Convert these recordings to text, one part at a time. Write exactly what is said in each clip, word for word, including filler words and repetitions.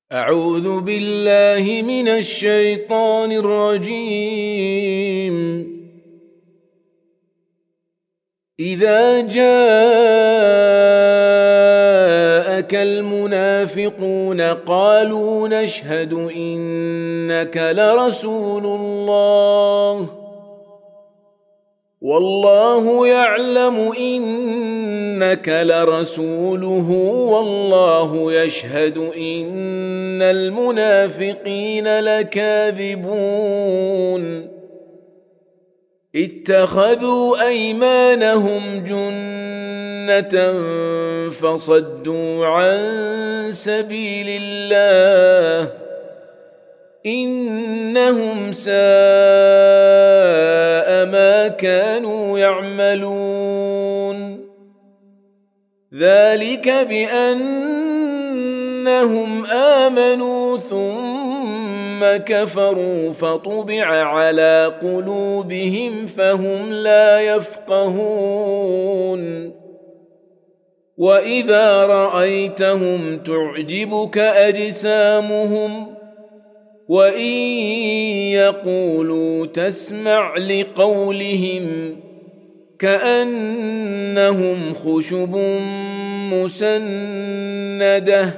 أعوذ بالله من الشيطان الرجيم. إذا جاءك المنافقون قالوا نشهد إنك لرسول الله والله يعلم إنك لرسوله والله يشهد إن المنافقين لكاذبون. اتخذوا أيمانهم جنة فصدوا عن سبيل الله إنهم ساء ما كانوا يعملون. ذلك بأنهم آمنوا ثم كفروا فطبع على قلوبهم فهم لا يفقهون. وإذا رأيتهم تعجبك أجسامهم وإن يقولوا تسمع لقولهم كأنهم خشب مسندة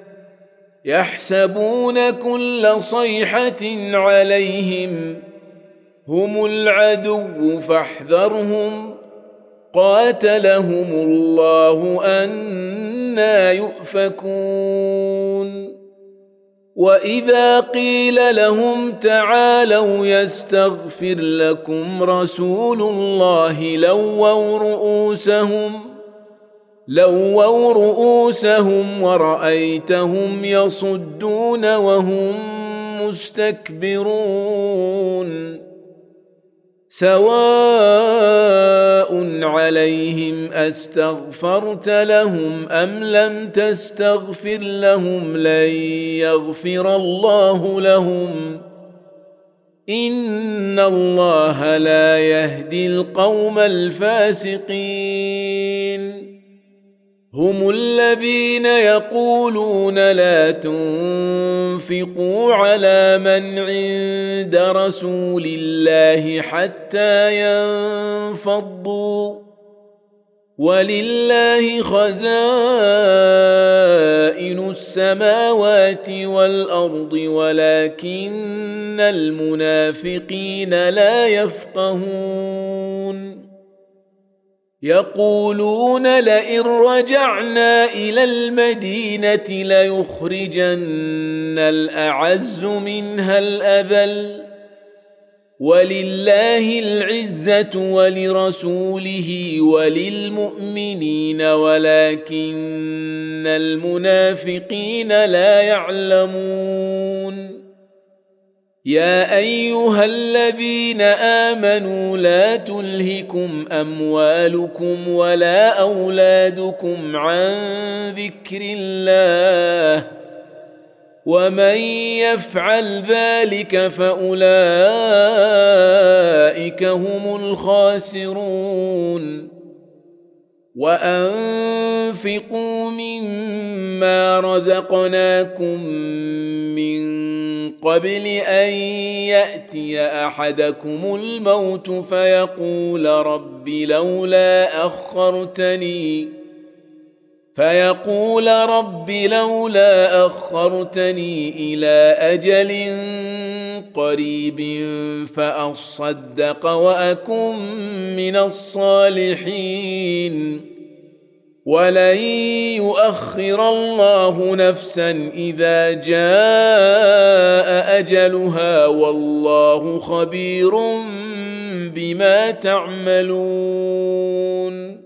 يحسبون كل صيحة عليهم هم العدو فاحذرهم قاتلهم الله أنى يؤفكون. وإذا قيل لهم تعالوا يستغفر لكم رسول الله لووا رؤوسهم لووا رؤوسهم ورأيتهم يصدون وهم مستكبرون. سواء عليهم أستغفرت لهم أم لم تستغفر لهم لن يغفر الله لهم إن الله لا يهدي القوم الفاسقين. هم الذين يقولون لا تنفقوا على من عند رسول الله حتى ينفضوا ولله خزائن السماوات والأرض ولكن المنافقين لا يفقهون. يقولون لئن رجعنا إلى المدينة ليخرجن الأعز منها الأذل ولله العزة ولرسوله وللمؤمنين ولكن المنافقين لا يعلمون. يا أيها الذين آمنوا لا تلهكم أموالكم ولا أولادكم عن ذكر الله ومن يفعل ذلك فأولئك هم الخاسرون. وأنفقوا مما رزقناكم من قبل أن يأتي أحدكم الموت فيقول رب لولا أخرتني فيقول رب لولا أخرتني إلى أجل قريب فأصدق وأكن من الصالحين ولن يؤخر الله نفسا إذا جاء أجلها والله خبير بما تعملون.